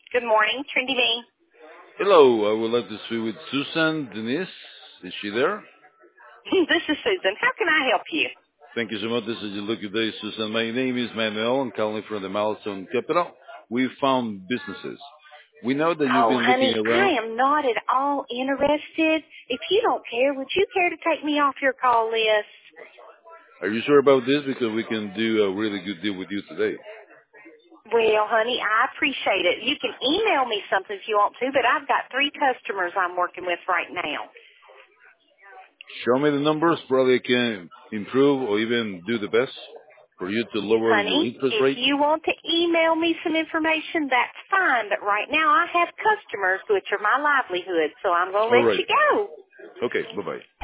Good morning, Trinity Bean. Hello, I would like to speak with Susan Denise. Is she there? This is Susan. How can I help you? Thank you so much. This is your lucky day, Susan. My name is Manuel. I'm calling from the Milestone Capital. We found businesses. We know that you've Oh, been looking honey, around. I am not at all interested. If you don't care, would you care to take me off your call list? Are you sure about this? Because we can do a really good deal with you today. Well, honey, I appreciate it. You can email me something if you want to, but I've got 3 customers I'm working with right now. Show me the numbers. Probably I can improve or even do the best for you to lower your Honey, interest if rate. you want to email me some information, that's fine. But right now I have customers, which are my livelihood, so I'm going to All let right. you go. Okay. Bye-bye.